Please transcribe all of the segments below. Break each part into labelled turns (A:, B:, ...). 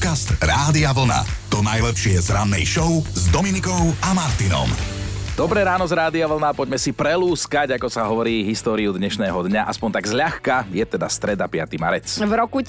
A: Podcast Rádia Vlna. To najlepšie z rannej show s Dominikou a Martinom.
B: Dobré ráno z Rádia Vlna, poďme si prelúskať, ako sa hovorí, históriu dnešného dňa. Aspoň tak zľahka, je teda streda 5. marec.
C: V roku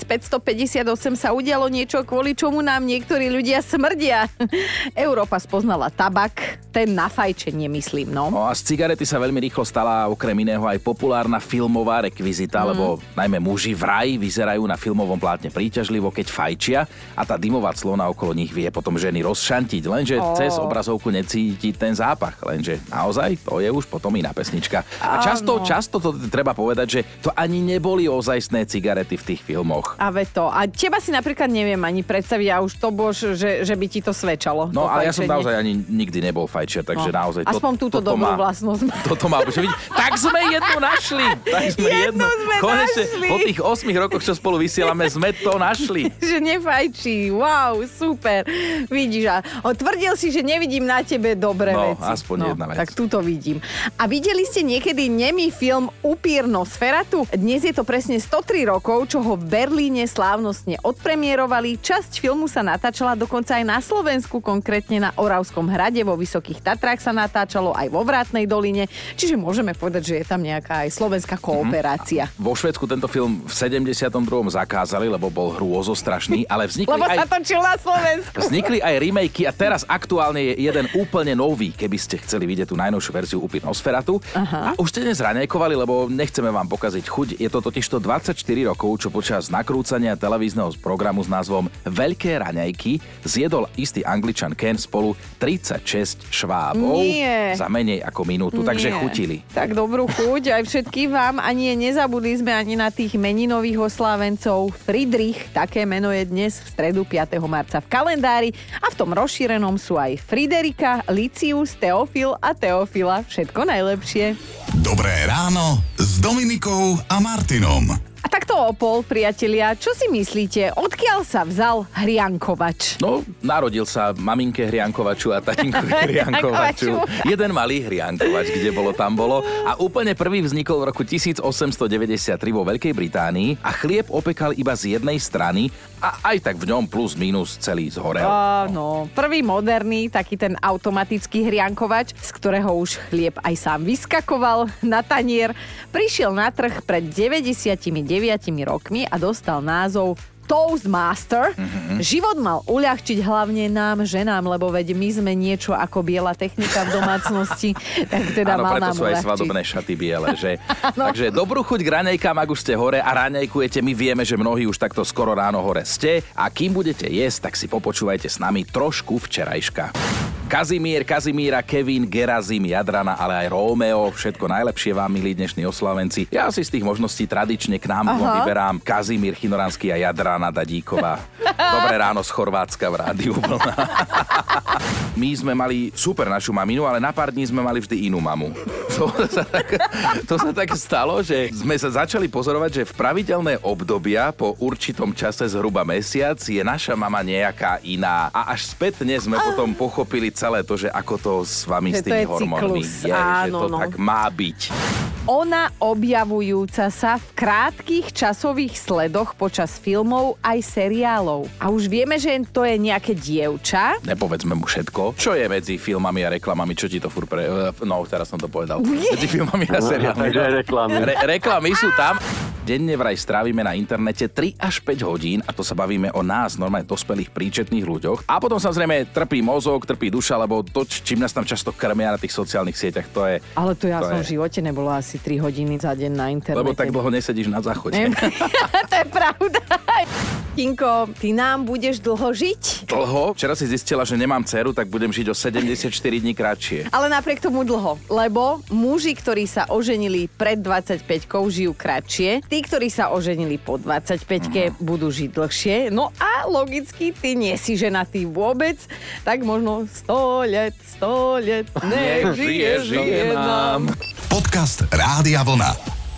C: 1558 sa udialo niečo, kvôli čomu nám niektorí ľudia smrdia. Európa spoznala tabak, ten na fajčenie myslím, no.
B: No a z cigarety sa veľmi rýchlo stala okrem iného aj populárna filmová rekvizita, lebo najmä muži vraj vyzerajú na filmovom plátne príťažlivo, keď fajčia a tá dymová clona okolo nich vie potom ženy rozšantiť, lenže cez obrazovku necíti ten zápach. Lenže naozaj to je už potom iná pesnička. A často to treba povedať, že to ani neboli ozajstné cigarety v tých filmoch.
C: A to. A teba si napríklad neviem ani predstaviť, a už to bož, že by ti to svedčalo.
B: No ale ja som naozaj ani nikdy nebol fajčiar, takže naozaj
C: aspoň túto dobrú vlastnosť.
B: Toto má už vidieť. Tak sme jednu našli.
C: Jednu sme
B: konečne,
C: našli.
B: Po tých 8 rokoch, čo spolu vysielame, sme to našli.
C: Že nefajčí. Wow, super. Vidíš, a tvrdil si, že nevidím na tebe dobré veci.
B: Aspoň jedna vec.
C: Tak túto vidím. A videli ste niekedy nemý film Upír Nosferatu? Dnes je to presne 103 rokov, čo ho v Berlíne slávnostne odpremierovali. Časť filmu sa natáčala dokonca aj na Slovensku, konkrétne na Oravskom hrade, vo Vysokých Tatrách sa natáčalo, aj vo Vrátnej doline. Čiže môžeme povedať, že je tam nejaká aj slovenská kooperácia.
B: Vo Švédsku tento film v 72. zakázali, lebo bol hrôzostrašný, ale vznikli
C: sa točil na Slovensku.
B: Vznikli aj remakey a teraz aktuálne je jeden úplne nový, keby ste chceli vidieť tú najnovšiu verziu Upír Nosferatu. A už ste dnes raňajkovali, lebo nechceme vám pokaziť chuť. Je to totižto 24 rokov, čo počas nakrúcania televízneho programu s názvom Veľké raňajky zjedol istý Angličan Ken spolu 36 švábov za menej ako minútu, takže chutili.
C: Tak dobrú chuť aj všetkým vám. Ani nezabudli sme ani na tých meninových oslávencov. Friedrich, také meno je dnes v stredu 5. marca v kalendári a v tom rozšírenom sú aj Friderika, Licius, Teofil a Teofila. Všetko najlepšie.
A: Dobré ráno s Dominikou a Martinom.
C: A takto o pol, priatelia, čo si myslíte, odkiaľ sa vzal hriankovač?
B: No, narodil sa maminke hriankovaču a tatínkovi hriankovaču. Jeden malý hriankovač, kde bolo, tam bolo. A úplne prvý vznikol v roku 1893 vo Veľkej Británii a chlieb opekal iba z jednej strany a aj tak v ňom plus minus celý zhorel.
C: Áno, prvý moderný, taký ten automatický hriankovač, z ktorého už chlieb aj sám vyskakoval na tanier, prišiel na trh pred 99 rokmi a dostal názov Toastmaster. Život mal uľahčiť hlavne nám, ženám, lebo veď my sme niečo ako biela technika v domácnosti, tak teda mal nám uľahčiť. Áno, preto
B: sú aj svadobné šaty biele, že? Takže dobrú chuť k raňajkám, ak už ste hore a raňajkujete, my vieme, že mnohí už takto skoro ráno hore ste a kým budete jesť, tak si popočúvajte s nami trošku včerajška. Kazimír, Kazimíra, Kevin, Gerazim, Jadrana, ale aj Rómeo. Všetko najlepšie vám, milí dnešní oslavenci. Ja si z tých možností tradične k nám vyberám Kazimír Chinoranský a Jadrana Dadíková. Dobré ráno z Chorvátska v Rádiu Vlna. My sme mali super našu maminu, ale na pár dní sme mali vždy inú mamu. To sa tak stalo, že sme sa začali pozorovať, že v pravidelné obdobia po určitom čase zhruba mesiac je naša mama nejaká iná. A až spätne sme potom pochopili celé to, že ako to s vami, s tými hormónmi je, že to tak má byť.
C: Ona objavujúca sa v krátkych časových sledoch počas filmov aj seriálov. A už vieme, že to je nejaké dievča.
B: Nepovedzme mu všetko. Čo je medzi filmami a reklamami? Čo ti to furt No, teraz som to povedal. Medzi filmami a seriálmi. Reklamy sú tam. Denne vraj strávime na internete 3 až 5 hodín a to sa bavíme o nás, normálne dospelých príčetných ľuďoch. A potom samozrejme trpí mozog, trpí duša, lebo to, čím nás tam často krmia na tých sociálnych sieťach, to je...
C: Ale to ja som v živote nebola asi 3 hodiny za deň na internete.
B: Lebo tak dlho nesedíš na záchode.
C: To je pravda. Tinko, ty nám budeš dlho žiť?
B: Dlho? Včera si zistila, že nemám dceru, tak budem žiť o 74 dní kratšie.
C: Ale napriek tomu dlho, lebo muži, ktorí sa oženili pred 25-kou, žijú kratšie. Tí, ktorí sa oženili po 25-ke, budú žiť dlhšie. No a logicky, ty nie si ženatý vôbec, tak možno 100 let, nech žije nám.
A: Podcast Rádia Vlna.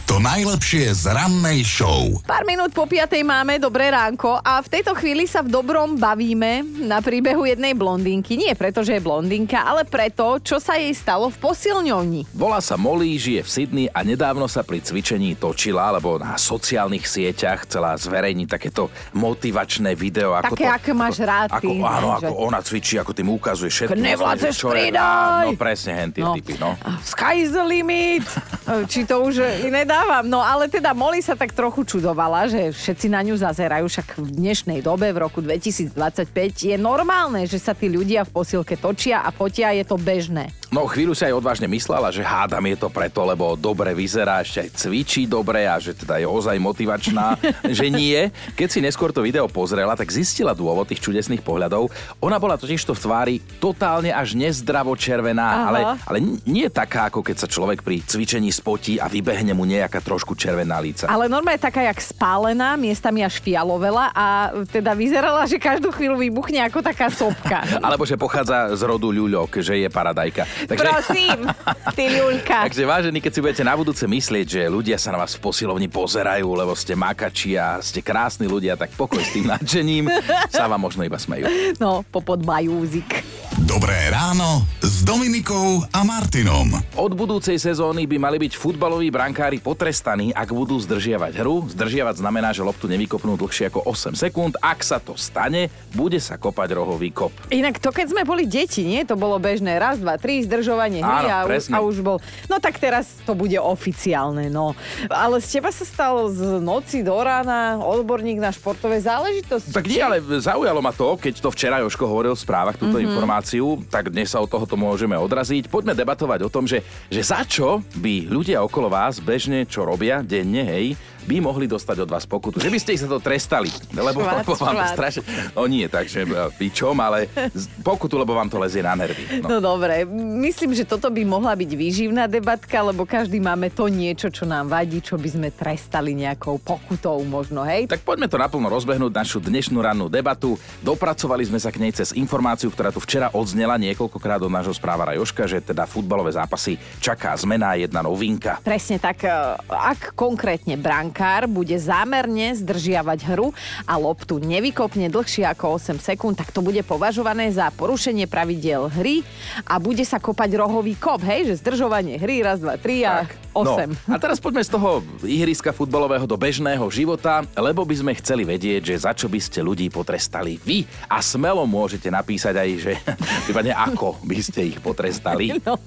A: To najlepšie z rannej show.
C: Pár minút po 5:00 máme, dobré ránko a v tejto chvíli sa v dobrom bavíme na príbehu jednej blondínky. Nie preto, že je blondínka, ale preto, čo sa jej stalo v posilňovni.
B: Volá sa Molly, žije v Sydney a nedávno sa pri cvičení točila, alebo na sociálnych sieťach chcela zverejniť takéto motivačné video.
C: Také, aké máš rád ty.
B: Áno, ako ona cvičí, ako tým ukazuje všetko.
C: Nevládzeš, pridaj!
B: No presne, hentie typy, no.
C: Sky is the limit! Či to už nedávam. No ale teda Molly sa tak trochu čudovala, že všetci na ňu zazerajú, však v dnešnej dobe, v roku 2025, je normálne, že sa tí ľudia v posilke točia a fotia, je to bežné.
B: No chvíľu sa aj odvážne myslela, že hádam je to preto, lebo dobre vyzerá, ešte aj cvičí dobre a že teda je ozaj motivačná, že nie. Keď si neskôr to video pozrela, tak zistila dôvod tých čudesných pohľadov. Ona bola totižto v tvári totálne až nezdravo červená, ale nie taká, ako keď sa človek pri cvičení spotí a vybehne mu nejaká trošku červená líca.
C: Ale normálne taká jak spálená, miestami až fialovela a teda vyzerala, že každú chvíľu vybuchne ako taká sopka.
B: Alebo že pochádza z rodu ľuľok, že je paradajka. Takže...
C: Prosím, ty ľuľka.
B: Takže vážení, keď si budete na budúce myslieť, že ľudia sa na vás v posilovni pozerajú, lebo ste makači a ste krásni ľudia, tak pokoj s tým nadšením, sa vám možno iba smejú.
C: No, popod majúzik.
A: Dobré ráno s Dominikou a Martinom.
B: Od budúcej sezóny by mali byť futbaloví brankári potrestaní, ak budú zdržiavať hru. Zdržiavať znamená, že loptu nevykopnú dlhšie ako 8 sekúnd. Ak sa to stane, bude sa kopať rohový kop.
C: Inak to, keď sme boli deti, nie? To bolo bežné. Raz, dva, tri, zdržovanie hry.
B: Áno,
C: a už bol... No tak teraz to bude oficiálne, no. Ale z teba sa stalo z noci do rána odborník na športové záležitosti.
B: Tak nie, ale zaujalo ma to, keď to včera Jožko hovoril v správach, túto informáciu, tak dnes sa od tohoto môžeme odraziť. Poďme debatovať o tom, že za čo by ľudia okolo vás bežne, čo robia denne, hej, by mohli dostať od vás pokutu. Že by ste ich za to trestali. Lebo vám to strašne... No nie, takže pičom, ale pokutu, lebo vám to lezie na nervy.
C: No dobre, myslím, že toto by mohla byť výživná debatka, lebo každý máme to niečo, čo nám vadí, čo by sme trestali nejakou pokutou možno, hej?
B: Tak poďme to naplno rozbehnúť, našu dnešnú rannú debatu. Dopracovali sme sa k nej cez informáciu, ktorá tu včera odznela niekoľkokrát od nášho správára Jožka, že teda futbalové zápasy čaká zmena, jedna novinka.
C: Presne tak, ak konkrétne brankár bude zámerne zdržiavať hru a loptu nevykopne dlhšie ako 8 sekúnd, tak to bude považované za porušenie pravidiel hry a bude sa kopať rohový kop, hej, že zdržovanie hry, raz, dva, tri a 8.
B: No. A teraz poďme z toho ihriska futbalového do bežného života, lebo by sme chceli vedieť, že za čo by ste ľudí potrestali vy a smelo môžete napísať aj, že prípadne ako by ste ich potrestali.
C: No,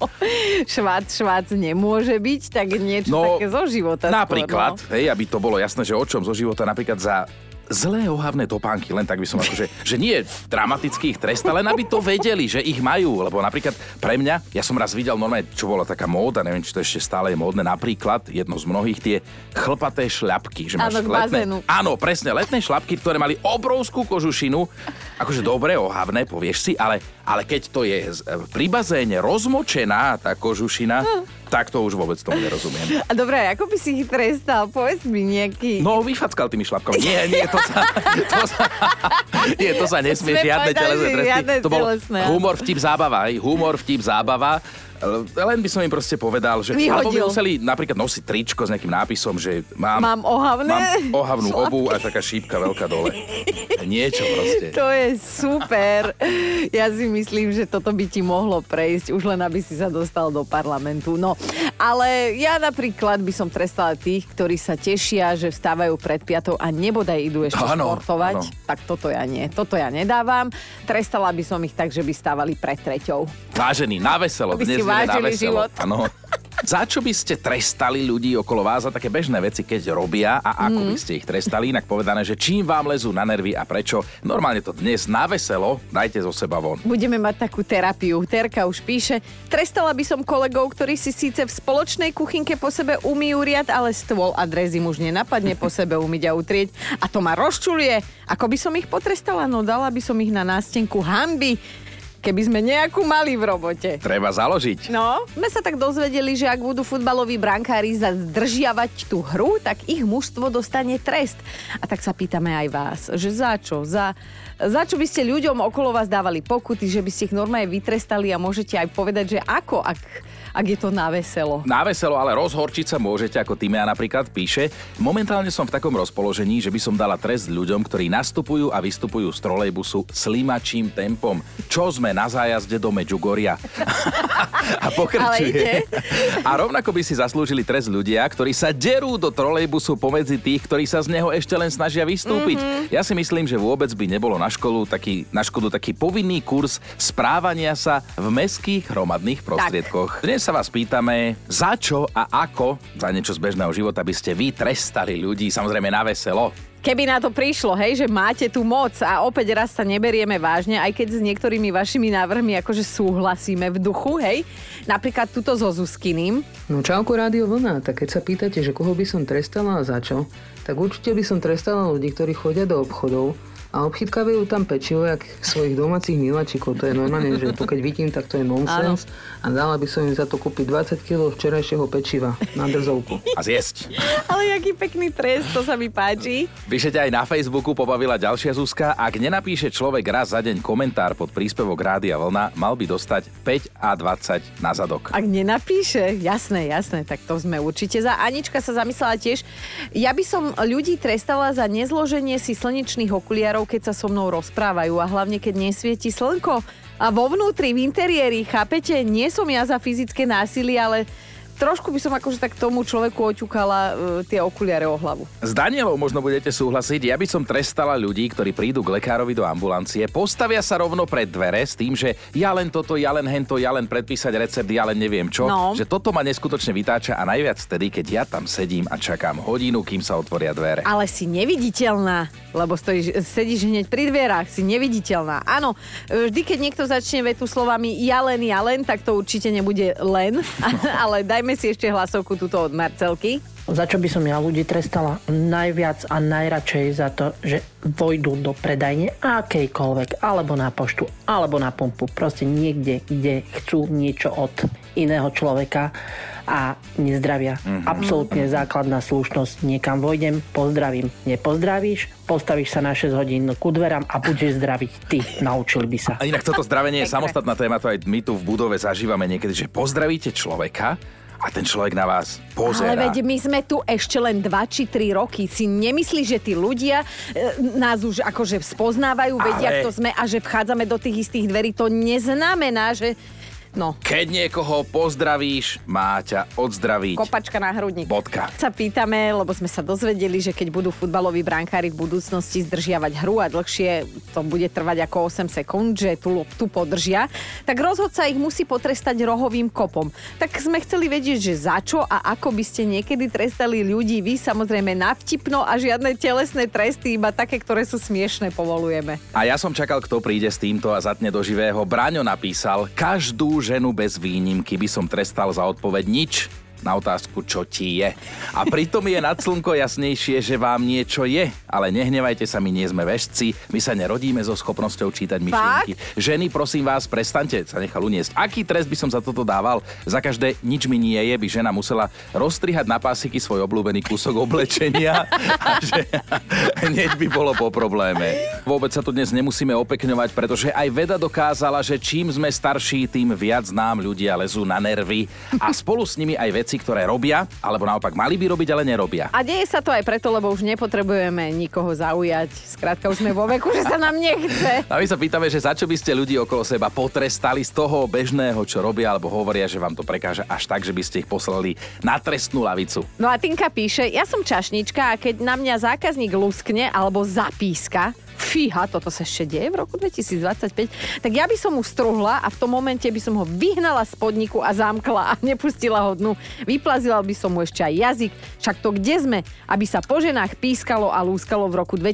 C: švác nemôže byť, tak niečo také zo života.
B: Napríklad,
C: skôr,
B: hej, aby to bolo jasné, že o čom zo života, napríklad za zlé ohavné topánky, len tak by som akože, že nie dramaticky ich tresta, len aby to vedeli, že ich majú, lebo napríklad pre mňa, ja som raz videl normálne, čo bola taká móda, neviem, či to ešte stále je módne, napríklad, jedno z mnohých, tie chlpaté šľapky, že máš letné, áno, presne, letné šľapky, ktoré mali obrovskú kožušinu, akože dobre ohavné, povieš si, ale keď to je pri bazéne rozmočená tá kožušina, tak to už vôbec tomu nerozumiem.
C: A dobre, ako by si ich trestal? Povedz mi nejaký...
B: No, vyfackal tými šlapkami. Nie, to sa nesmie, žiadne telesné tresty. To bol humor, vtip, zábava. Len by som im proste povedal, že alebo by museli napríklad nosiť tričko s nejakým nápisom, že mám ohavnú obuv a taká šípka veľká dole. Niečo proste.
C: To je super. Ja si myslím, že toto by ti mohlo prejsť, už len aby si sa dostal do parlamentu. No, ale ja napríklad by som trestala tých, ktorí sa tešia, že vstávajú pred 5 a nebodaj idú ešte športovať. Áno. Tak toto ja nie. Toto ja nedávam. Trestala by som ich tak, že by stávali pred 3.
B: Vážený, na veselo. Dnes
C: vážili život.
B: Áno. Za čo by ste trestali ľudí okolo vás za také bežné veci, keď robia a ako by ste ich trestali? Inak povedané, že čím vám lezú na nervy a prečo? Normálne to dnes na veselo dajte zo seba von.
C: Budeme mať takú terapiu. Terka už píše, trestala by som kolegov, ktorí si síce v spoločnej kuchynke po sebe umýjú riad, ale stôl a drezy už nenapadne po sebe umyť a utrieť. A to ma rozčuľuje. Ako by som ich potrestala? No dala by som ich na nástenku hanby. Keby sme nejakú mali v robote.
B: Treba založiť.
C: No, sme sa tak dozvedeli, že ak budú futbaloví brankári zdržiavať tú hru, tak ich mužstvo dostane trest. A tak sa pýtame aj vás, že za čo? Za čo by ste ľuďom okolo vás dávali pokuty, že by ste ich normálne vytrestali a môžete aj povedať, že ako, ak je to na veselo.
B: Na veselo, ale rozhorčiť sa môžete, ako Timea napríklad píše. Momentálne som v takom rozpoložení, že by som dala trest ľuďom, ktorí nastupujú a vystupujú z trolejbusu slimačím tempom. Čo sme na zájazde do Medžugoria. A pokračuje. A rovnako by si zaslúžili trest ľudia, ktorí sa derú do trolejbusu pomedzi tých, ktorí sa z neho ešte len snažia vystúpiť. Ja si myslím, že vôbec by nebolo na škodu taký povinný kurz správania sa v mestských hromadných prostriedkoch. Dnes sa vás pýtame, za čo a ako, za niečo z bežného života by ste vy trestali ľudí, samozrejme na veselo.
C: Keby na to prišlo, hej, že máte tú moc a opäť raz sa neberieme vážne, aj keď s niektorými vašimi návrhmi akože súhlasíme v duchu, hej. Napríklad tuto so Zuzkyným.
D: No čauko Rádio Vlna, tak keď sa pýtate, že koho by som trestala a za čo, tak určite by som trestala ľudí, ktorí chodia do obchodov a obchytkávajú tam pečivo jak svojich domácich miláčikov. To je normálne, že pokiaľ vidím, tak to je nonsens. A dala by som im za to kúpiť 20 kg včerajšieho pečiva na drzovku.
B: A zjesť.
C: Ale jaký pekný trest, to sa mi páči.
B: Píšete aj na Facebooku, pobavila ďalšia Zuzka. Ak nenapíše človek raz za deň komentár pod príspevok Rádia Vlna, mal by dostať 5 a 20 na zadok.
C: Ak nenapíše, jasné, tak to sme určite za. Anička sa zamyslela tiež. Ja by som ľudí trestala za nezloženie si slnečných okuliarov, keď sa so mnou rozprávajú a hlavne keď nesvieti slnko. A vo vnútri, v interiéri, chápete, nie som ja za fyzické násilie, ale trošku by som akože tak tomu človeku oťukala tie okuliare o hlavu.
B: S Danielou možno budete súhlasiť, ja by som trestala ľudí, ktorí prídu k lekárovi do ambulancie, postavia sa rovno pred dvere s tým, že ja len toto, ja len hento, ja len predpísať recept, ja len neviem čo, že toto ma neskutočne vytáča a najviac vtedy, keď ja tam sedím a čakám hodinu, kým sa otvoria dvere.
C: Ale si neviditeľná, lebo sedíš hneď pri dverách, si neviditeľná. Áno, vždy, keď niekto začne vetu slovami ja len, tak to určite nebude len, ale dajme si ešte hlasovku tuto od Marcelky.
E: Za čo by som ja ľudí trestala? Najviac a najradšej za to, že vojdú do predajne akejkoľvek, alebo na poštu, alebo na pumpu. Proste niekde, kde chcú niečo od iného človeka a nezdravia. Absolútne základná slušnosť. Niekam vojdem, pozdravím. Nepozdravíš, postavíš sa na 6 hodín ku dverám a budeš zdraviť ty. Naučili by sa.
B: A inak toto zdravenie je samostatná téma, to aj my tu v budove zažívame niekedy, že pozdravíte človeka a ten človek na vás pozerá.
C: Ale veď my sme tu ešte len 2 či 3 roky. Si nemyslíš, že tí ľudia nás už akože spoznávajú, vedia, kto sme a že vchádzame do tých istých dverí. To neznamená, že... No.
B: Keď niekoho pozdravíš, má ťa odzdraviť.
C: Kopačka na hrudník.
B: Bodka.
C: Sa pýtame, lebo sme sa dozvedeli, že keď budú futbaloví brankári v budúcnosti zdržiavať hru a dlhšie to bude trvať ako 8 sekúnd, že tu podržia, tak rozhodca ich musí potrestať rohovým kopom. Tak sme chceli vedieť, že za čo a ako by ste niekedy trestali ľudí. Vy samozrejme na vtipno a žiadne telesné tresty, iba také, ktoré sú smiešné, povolujeme.
B: A ja som čakal, kto príde s týmto a zatne do živého. Braňo napísal, každú ženu bez výnimky by som trestal za odpoveď nič na otázku, čo ti je. A pritom je nad slnko jasnejšie, že vám niečo je. Ale nehnevajte sa, my nie sme vešci, my sa nerodíme so schopnosťou čítať myšlienky. Ženy, prosím vás, prestaňte sa nechal uniesť. Aký trest by som za toto dával? Za každé nič mi nie je, by žena musela rozstrihať na pásiky svoj obľúbený kúsok oblečenia a že hneď by bolo po probléme. Vôbec sa tu dnes nemusíme opekňovať, pretože aj veda dokázala, že čím sme starší, tým viac nám ľudia lezú na nervy a spolu s nimi aj veci, ktoré robia, alebo naopak mali by robiť, ale nerobia.
C: A deje sa to aj preto, lebo už nepotrebujeme nikoho zaujať. Skrátka už sme vo veku, že sa nám nechce.
B: A my sa pýtame, že za čo by ste ľudí okolo seba potrestali z toho bežného, čo robia, alebo hovoria, že vám to prekáža až tak, že by ste ich poslali na trestnú lavicu.
C: No a Tinka píše, ja som čašnička a keď na mňa zákazník luskne alebo zapíska, fíha, toto sa ešte deje v roku 2025, tak ja by som mu struhla a v tom momente by som ho vyhnala z podniku a zamkla a nepustila ho dnu. Vyplazila by som mu ešte aj jazyk. Však to kde sme? Aby sa po ženách pískalo a lúskalo v roku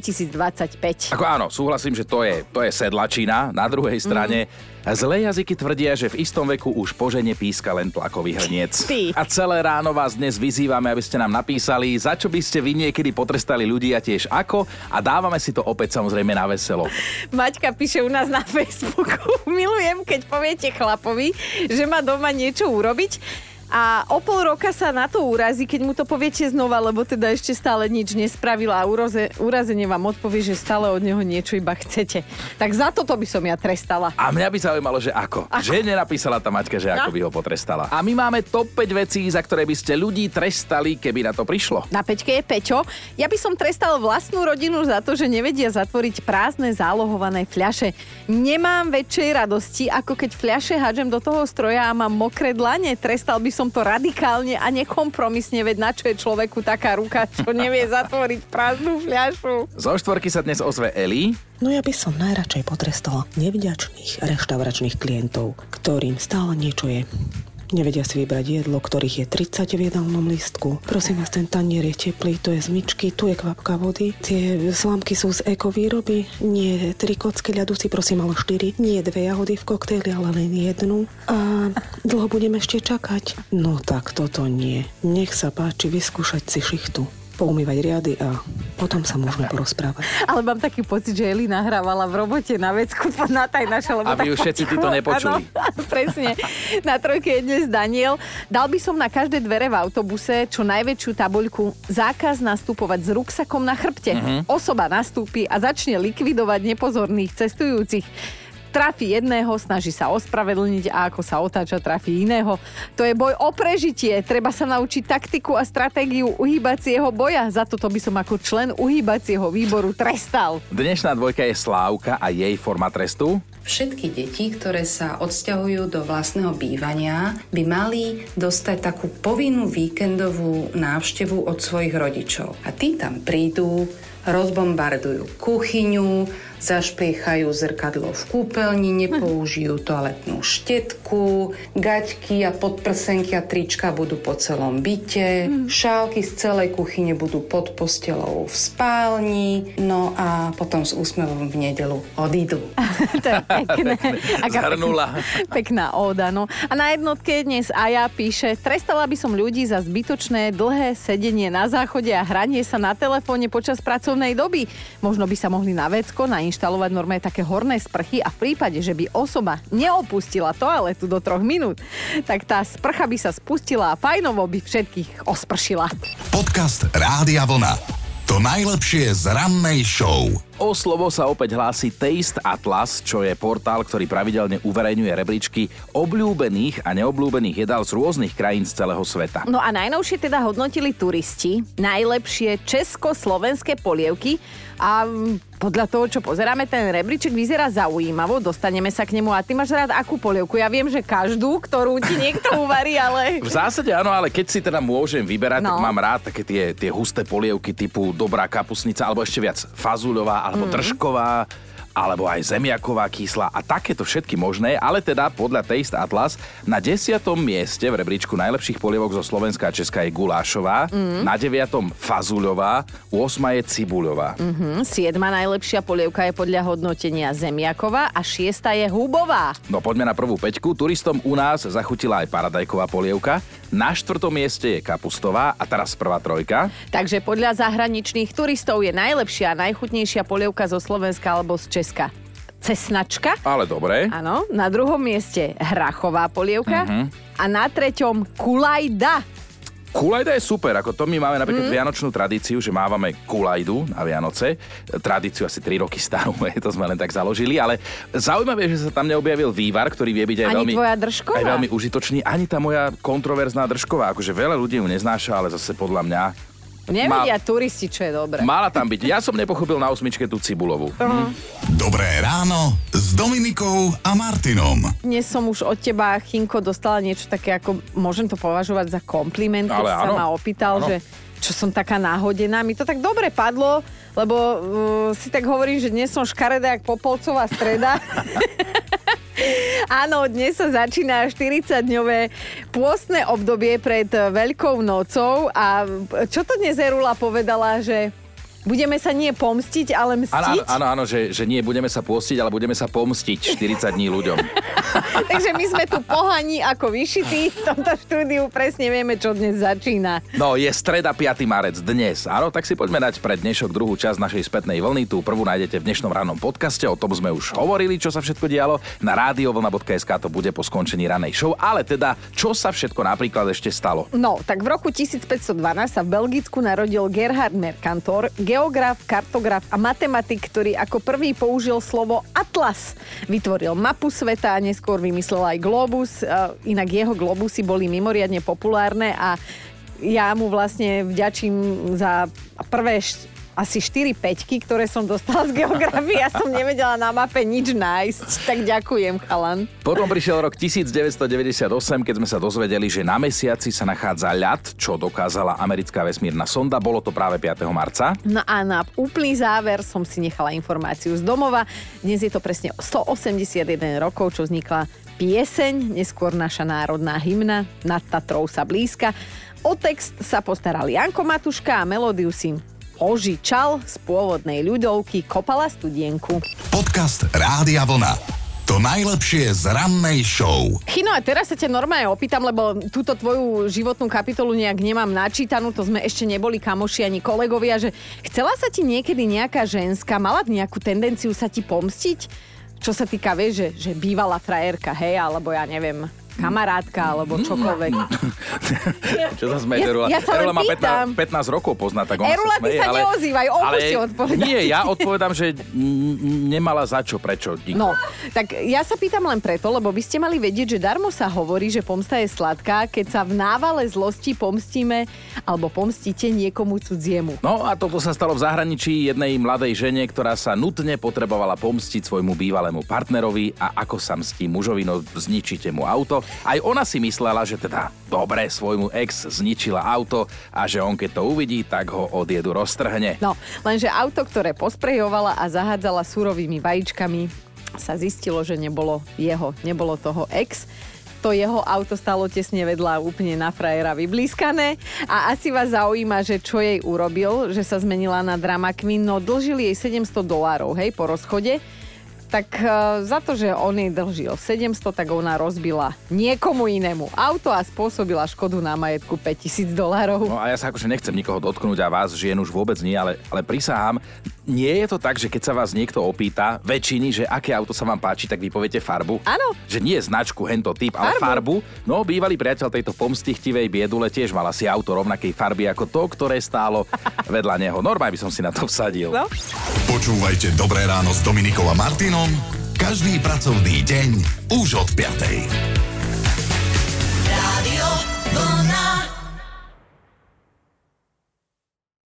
C: 2025.
B: Ako áno, súhlasím, že to je sedlačina. Na druhej strane zlé jazyky tvrdia, že v istom veku už po žene píska len tlakový hrniec. A celé ráno vás dnes vyzývame, aby ste nám napísali, za čo by ste vy niekedy potrestali ľudí a tiež ako. A dávame si to opäť samozrejme na veselo.
C: Maťka píše u nás na Facebooku, milujem, keď poviete chlapovi, že má doma niečo urobiť. a o pol roka sa na to urazí, keď mu to poviete znova, lebo teda ešte stále nič nespravila a urazenie vám odpovie, že stále od neho niečo iba chcete. Tak za toto by som ja trestala.
B: A mňa by zaujímalo, že ako? Že nenapísala tá Maťka, že ako by ho potrestala. A my máme top 5 vecí, za ktoré by ste ľudí trestali, keby na to prišlo.
C: Na 5 je Peťo. Ja by som trestal vlastnú rodinu za to, že nevedia zatvoriť prázdne zálohované fľaše. Nemám väčšej radosti, ako keď fľaše hádžem do toho stroja a mám mokré dlane. Trestal by som to radikálne a nekompromisne, veď na čo je človeku taká ruka, čo nevie zatvoriť prázdnu fľašu.
B: Zo štvorky sa dnes ozve Eli.
F: No ja by som najradšej potrestala nevďačných reštauračných klientov, ktorým stále niečo je. Nevedia si vybrať jedlo, ktorých je 30 v jedálnom lístku. Prosím vás, ten tanier je teplý, tu je z myčky, tu je kvapka vody. Tie slámky sú z ekovýroby. Nie 3 kocky ľadu, si prosím, ale 4. Nie 2 jahody v koktejli, ale len 1. A dlho budeme ešte čakať? No tak toto nie. Nech sa páči vyskúšať si šichtu, poumývať riady a potom sa môžeme porozprávať.
C: Ale mám taký pocit, že Eli nahrávala v robote na vecku na tajnaša, lebo
B: aby už všetci títo nepočuli.
C: Áno, presne. Na 3 je dnes Daniel. Dal by som na každé dvere v autobuse čo najväčšiu tabuľku zákaz nastupovať s ruksakom na chrbte. Osoba nastúpi a začne likvidovať nepozorných cestujúcich. Trafí jedného, snaží sa ospravedlniť a ako sa otáča, trafí iného. To je boj o prežitie. Treba sa naučiť taktiku a stratégiu uhýbacieho boja. Za toto by som ako člen uhýbacieho výboru trestal.
B: Dnešná dvojka je Slávka a jej forma trestu.
G: Všetky deti, ktoré sa odsťahujú do vlastného bývania, by mali dostať takú povinnú víkendovú návštevu od svojich rodičov. A tí tam prídu, rozbombardujú kuchyňu, zašpliechajú zrkadlo v kúpeľni, nepoužijú toaletnú štetku, gaťky a podprsenky a trička budú po celom byte, šálky z celej kuchyne budú pod postelou v spálni, no a potom s úsmevom v nedeľu odídu.
C: To je pekné.
B: Zhrnula.
C: Pekná óda, no. A na jednotke dnes Aja píše: trestala by som ľudí za zbytočné dlhé sedenie na záchode a hranie sa na telefóne počas pracovnej doby. Možno by sa mohli na vecko nainštalovať normálne také horné sprchy a v prípade, že by osoba neopustila toaletu do 3 minút, tak tá sprcha by sa spustila a fajnovo by všetkých ospršila.
A: Podcast Rádia Vlna. To najlepšie z rannej show.
B: O slovo sa opäť hlási Taste Atlas, čo je portál, ktorý pravidelne uverejňuje rebríčky obľúbených a neobľúbených jedál z rôznych krajín z celého sveta.
C: No a najnovšie teda hodnotili turisti najlepšie československé polievky a podľa toho, čo pozeráme, ten rebríček vyzerá zaujímavo, dostaneme sa k nemu. A ty máš rád akú polievku? Ja viem, že každú, ktorú ti niekto uvarí, ale...
B: V zásade áno, ale keď si teda môžem vyberať, tak mám rád také tie husté polievky typu dobrá kapustnica, alebo ešte viac fazuľová, alebo držková, alebo aj zemiaková kyslá a takéto všetky možné, ale teda podľa Taste Atlas na 10. mieste v rebríčku najlepších polievok zo Slovenska a Česka je gulášová, na 9. fazuľová, 8. je cibuľová.
C: 7. najlepšia polievka je podľa hodnotenia zemiaková a 6. je hubová.
B: No poďme na prvú päťku. Turistom u nás zachutila aj paradajková polievka, na 4. mieste je kapustová a teraz prvá trojka.
C: Takže podľa zahraničných turistov je najlepšia a najchutnejšia polievka zo Slovenska alebo z Česka cesnačka.
B: Ale dobre.
C: Áno, na 2. mieste hrachová polievka a na 3. kulajda.
B: Kulajda je super, ako to my máme napríklad vianočnú tradíciu, že mávame kulajdu na Vianoce. Tradíciu asi 3 roky starú, to sme len tak založili, ale zaujímavé, že sa tam neobjavil vývar, ktorý vie byť aj
C: veľmi, tvoja držková?
B: Aj veľmi užitočný. Ani tá moja kontroverzná držková, akože veľa ľudí ju neznáša, ale zase podľa mňa
C: nevedia turisti, čo je dobré.
B: Mala tam byť. Ja som nepochopil na 8 tú cibulovú.
A: Dobré ráno s Dominikou a Martinom.
C: Dnes som už od teba, Chinko, dostala niečo také, ako môžem to považovať za kompliment, keď sa ma opýtal, že čo som taká náhodená. Mi to tak dobre padlo, lebo si tak hovorím, že dnes som škaredá jak Popolcová streda. Áno, dnes sa začína 40-dňové pôstne obdobie pred Veľkou nocou a čo to dnes Erula povedala, že budeme sa nie pomstiť, ale mstiť.
B: Áno, že nie budeme sa pôstiť, ale budeme sa pomstiť 40 dní ľuďom.
C: Takže my sme tu pohani ako vyšití v tomto štúdiu, presne vieme, čo dnes začína.
B: No, je streda 5. marec dnes. Áno, tak si poďme dať pre dnešok druhú časť našej spätnej vlny. Tú prvú nájdete v dnešnom rannom podcaste, o tom sme už hovorili, čo sa všetko dialo. Na radiovlna.sk to bude po skončení ranej show, ale teda, čo sa všetko napríklad ešte stalo?
C: No, tak v roku 1512 sa v Belgicku narodil Gerhard Mercator, geograf, kartograf a matematik, ktorý ako prvý použil slovo atlas. Vytvoril mapu sveta a neskôr vymyslel aj globus. Inak jeho globusy boli mimoriadne populárne a ja mu vlastne vďačím za prvé asi 4-5, ktoré som dostala z geografie. Ja som nevedela na mape nič nájsť, tak ďakujem, chalan.
B: Potom prišiel rok 1998, keď sme sa dozvedeli, že na mesiaci sa nachádza ľad, čo dokázala americká vesmírna sonda. Bolo to práve 5. marca.
C: No a na úplný záver som si nechala informáciu z domova. Dnes je to presne 181 rokov, čo vznikla pieseň, neskôr naša národná hymna Nad Tatrou sa blízka. O text sa postaral Janko Matuška a melódiu si požičal z pôvodnej ľudovky Kopala Studienku.
A: Podcast Rádia Vlna. To najlepšie z rannej show.
C: Chino, a teraz sa ťa normálne opýtam, lebo túto tvoju životnú kapitolu nejak nemám načítanú, to sme ešte neboli kamoši ani kolegovia, že chcela sa ti niekedy nejaká ženská, mala nejakú tendenciu sa ti pomstiť? Čo sa týka, vieš, že bývalá frajerka, hej, alebo ja neviem, kamarátka, alebo čokoľvek.
B: Čo sa smeje, Erula?
C: Ja sa len
B: Erula má
C: pýtam.
B: 15 rokov pozná, tak ona
C: Erula,
B: sa smeje.
C: ty sa neozývaj, si odpovedať.
B: Nie, ja odpovedám, že nemala za čo, prečo.
C: No, tak ja sa pýtam len preto, lebo by ste mali vedieť, že darmo sa hovorí, že pomsta je sladká, keď sa v návale zlosti pomstíme alebo pomstíte niekomu cudziemu.
B: No a toto sa stalo v zahraničí jednej mladej žene, ktorá sa nutne potrebovala pomstiť svojmu bývalému partnerovi a ako sa mstí mužovi, no zničíte mu auto. Aj ona si myslela, že teda dobre svojmu ex zničila auto a že on keď to uvidí, tak ho od jedu roztrhne.
C: No, lenže auto, ktoré posprejovala a zahádzala surovými vajíčkami, sa zistilo, že nebolo jeho, nebolo toho ex. To jeho auto stalo tesne vedľa úplne na frajera vyblískané a asi vás zaujíma, že čo jej urobil, že sa zmenila na drama queen, no dlžil jej $700, hej, po rozchode. Tak za to, že on jej dlžil 700, tak ona rozbila niekomu inému auto a spôsobila škodu na majetku $5,000.
B: No a ja sa akože nechcem nikoho dotknúť a vás, žien už vôbec nie, ale prisahám, nie je to tak, že keď sa vás niekto opýta, väčšiny, že aké auto sa vám páči, tak vy poviete farbu.
C: Áno.
B: Že nie značku, hento typ, ale farbu. No, bývalý priateľ tejto pomstichtivej biedule tiež mal asi auto rovnakej farby ako to, ktoré stálo vedľa neho. Normálne by som si na to vsadil.
C: No.
A: Počúvajte Dobré ráno s Dominikou a Martinom každý pracovný deň už od 5.